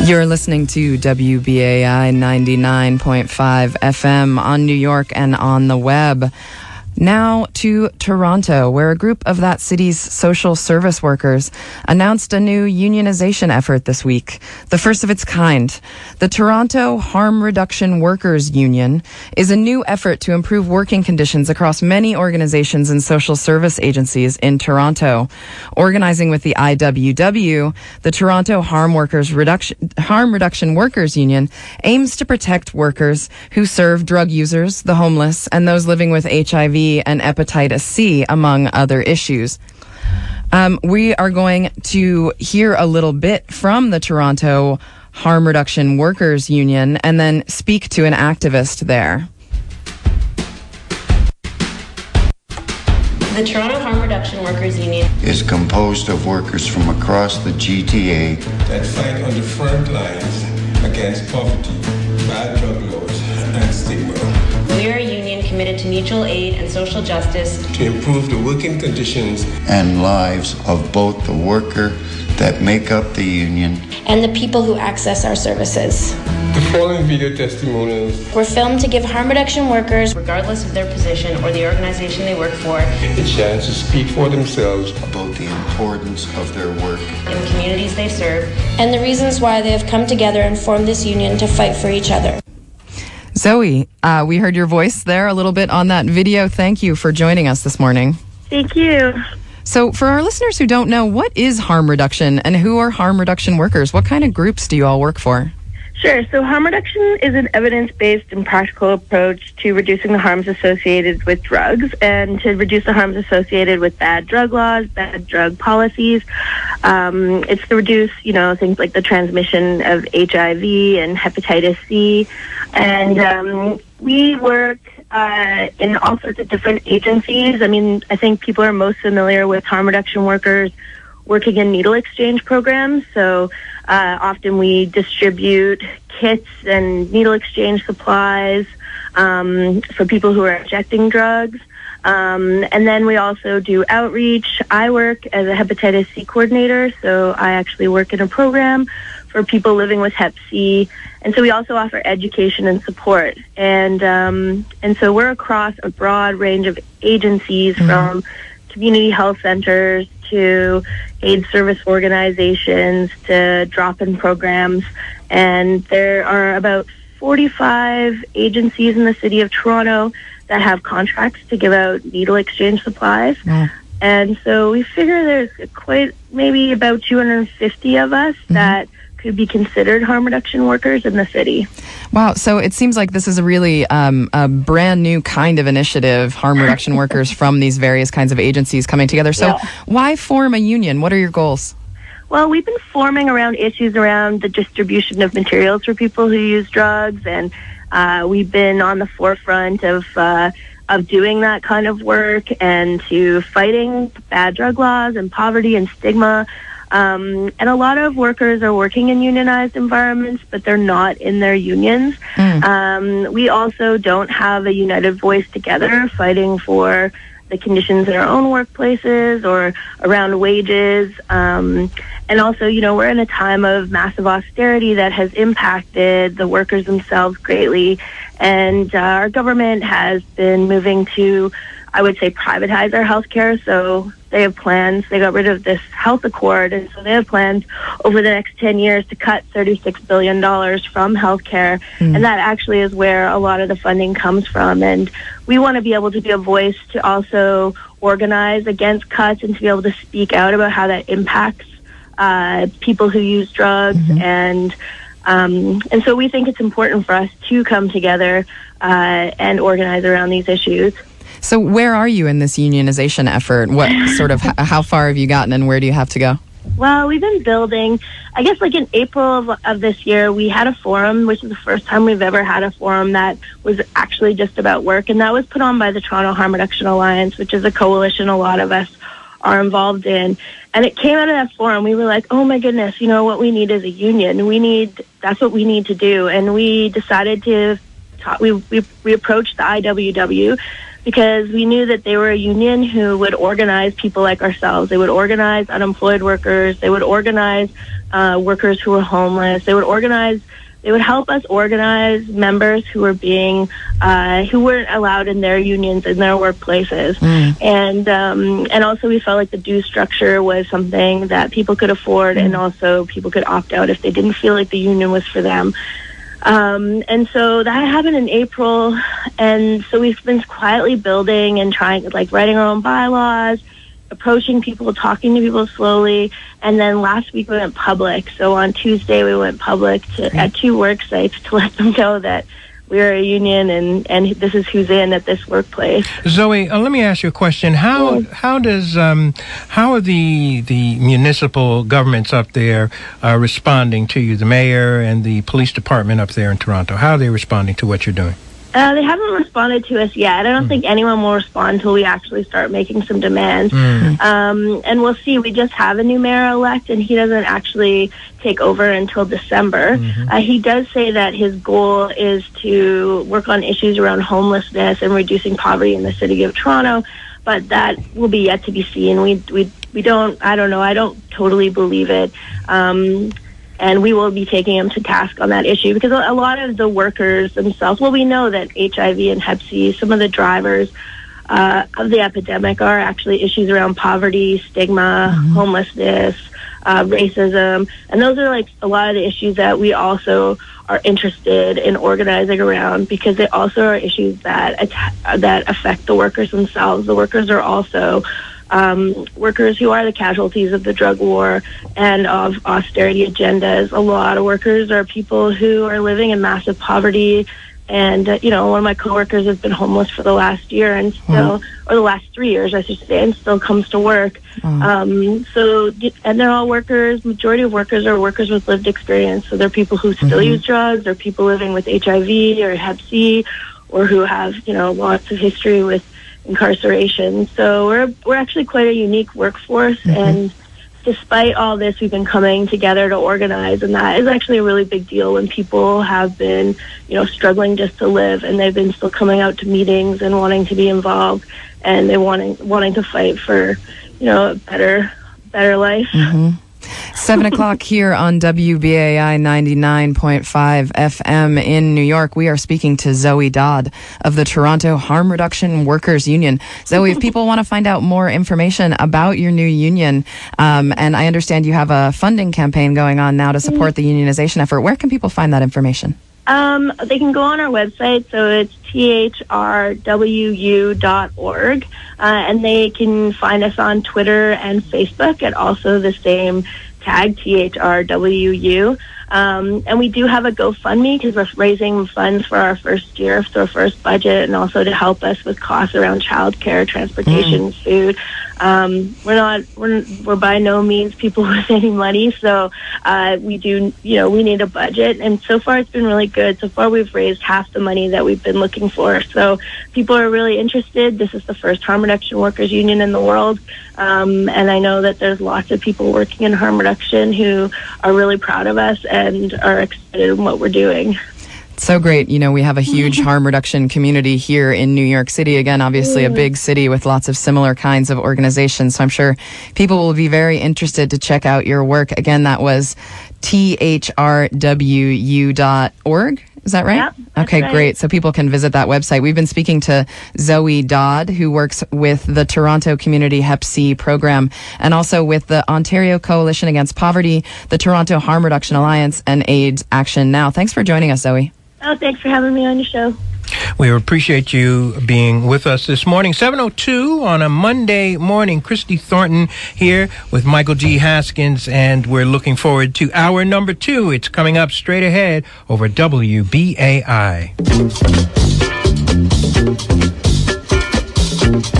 You're listening to WBAI 99.5 FM on New York and on the web. Now to Toronto, where a group of that city's social service workers announced a new unionization effort this week, the first of its kind. The Toronto Harm Reduction Workers Union is a new effort to improve working conditions across many organizations and social service agencies in Toronto. Organizing with the IWW, the Toronto Harm Reduction Workers Union aims to protect workers who serve drug users, the homeless, and those living with HIV and hepatitis C, among other issues. We are going to hear a little bit from the Toronto Harm Reduction Workers Union and then speak to an activist there. The Toronto Harm Reduction Workers Union is composed of workers from across the GTA that fight on the front lines against poverty, bad drug laws, and stigma. We are a union committed to mutual aid and social justice to improve the working conditions and lives of both the worker that make up the union and the people who access our services. The following video testimonials were filmed to give harm reduction workers, regardless of their position or the organization they work for, a chance to speak for themselves about the importance of their work in the communities they serve, and the reasons why they have come together and formed this union to fight for each other. Zoe, we heard your voice there a little bit on that video. Thank you for joining us this morning. Thank you. So for our listeners who don't know, what is harm reduction and who are harm reduction workers? What kind of groups do you all work for? Sure. So harm reduction is an evidence-based and practical approach to reducing the harms associated with drugs and to reduce the harms associated with bad drug laws, bad drug policies. It's to reduce, things like the transmission of HIV and hepatitis C. And we work in all sorts of different agencies. I think people are most familiar with harm reduction workers working in needle exchange programs. So often we distribute kits and needle exchange supplies for people who are injecting drugs. And then we also do outreach. I work as a hepatitis C coordinator, so I actually work in a program for people living with Hep C. And so we also offer education and support. And so we're across a broad range of agencies, from community health centers to aid service organizations to drop-in programs. And there are about 45 agencies in the city of Toronto that have contracts to give out needle exchange supplies. Yeah. And so we figure there's maybe about 250 of us that could be considered harm reduction workers in the city. Wow. So it seems like this is a really a brand new kind of initiative, harm reduction workers from these various kinds of agencies coming together. So why form a union? What are your goals? Well, we've been forming around issues around the distribution of materials for people who use drugs, and we've been on the forefront of doing that kind of work and to fighting bad drug laws and poverty and stigma. And a lot of workers are working in unionized environments, but they're not in their unions. We also don't have a united voice together fighting for the conditions in our own workplaces or around wages. And also, we're in a time of massive austerity that has impacted the workers themselves greatly. And our government has been moving to, I would say, privatize our healthcare. So they have plans. They got rid of this health accord, and so they have plans over the next 10 years to cut $36 billion from healthcare. And that actually is where a lot of the funding comes from. And we want to be able to be a voice to also organize against cuts and to be able to speak out about how that impacts people who use drugs. And so we think it's important for us to come together and organize around these issues. So where are you in this unionization effort? What sort of, how far have you gotten and where do you have to go? Well, we've been building, I guess like in April of this year, we had a forum, which is the first time we've ever had a forum that was actually just about work. And that was put on by the Toronto Harm Reduction Alliance, which is a coalition a lot of us are involved in. And it came out of that forum. We were like, oh my goodness, what we need is a union. That's what we need to do. And we decided to we approached the IWW because we knew that they were a union who would organize people like ourselves. They would organize unemployed workers. They would organize workers who were homeless. They would help us organize members who were who weren't allowed in their unions in their workplaces. And also we felt like the due structure was something that people could afford, and also people could opt out if they didn't feel like the union was for them. And so that happened in April, and so we've been quietly building and trying, like, writing our own bylaws, approaching people, talking to people slowly, and then last week we went public. So on Tuesday we went public at 2 work sites to let them know that we're a union and this is who's in at this workplace. Zoe, let me ask you a question. How are the municipal governments up there responding to you, the mayor and the police department up there in Toronto? How are they responding to what you're doing? They haven't responded to us yet. I don't think anyone will respond until we actually start making some demands. And we'll see. We just have a new mayor-elect, and he doesn't actually take over until December. He does say that his goal is to work on issues around homelessness and reducing poverty in the city of Toronto, but that will be yet to be seen. We don't, I don't know, I don't totally believe it. And we will be taking him to task on that issue, because a lot of the workers themselves, well, we know that HIV and Hep C, some of the drivers of the epidemic are actually issues around poverty, stigma, homelessness, racism. And those are, like, a lot of the issues that we also are interested in organizing around, because they also are issues that affect the workers themselves. The workers are also workers who are the casualties of the drug war and of austerity agendas. A lot of workers are people who are living in massive poverty. And, one of my coworkers has been homeless for the last year and still, or the last 3 years, I should say, and still comes to work. And they're all workers. Majority of workers are workers with lived experience. So they're people who still use drugs, or people living with HIV or Hep C, or who have, lots of history with incarceration. So we're actually quite a unique workforce, and despite all this, we've been coming together to organize, and that is actually a really big deal when people have been, struggling just to live, and they've been still coming out to meetings and wanting to be involved, and they wanting to fight for, a better life. 7 o'clock here on WBAI 99.5 FM in New York. We are speaking to Zoe Dodd of the Toronto Harm Reduction Workers Union. Zoe, if people want to find out more information about your new union, and I understand you have a funding campaign going on now to support the unionization effort, where can people find that information? They can go on our website, so it's thrwu.org, and they can find us on Twitter and Facebook at also the same tag, THRWU. And we do have a GoFundMe, because we're raising funds for our first year, for our first budget, and also to help us with costs around childcare, transportation, food. We're by no means people with any money, so we need a budget, and so far it's been really good. So far we've raised half the money that we've been looking for, so people are really interested. This is the first harm reduction workers union in the world, and I know that there's lots of people working in harm reduction who are really proud of us and are excited in what we're doing. So great. We have a huge harm reduction community here in New York City. Again, obviously a big city with lots of similar kinds of organizations. So I'm sure people will be very interested to check out your work. Again, that was thrwu.org. Is that right? Yep, okay, right. Great. So people can visit that website. We've been speaking to Zoe Dodd, who works with the Toronto Community Hep C program, and also with the Ontario Coalition Against Poverty, the Toronto Harm Reduction Alliance, and AIDS Action Now. Thanks for joining us, Zoe. Oh, thanks for having me on your show. We appreciate you being with us this morning. 7:02 on a Monday morning. Christy Thornton here with Michael G. Haskins, and we're looking forward to hour number 2. It's coming up straight ahead over WBAI.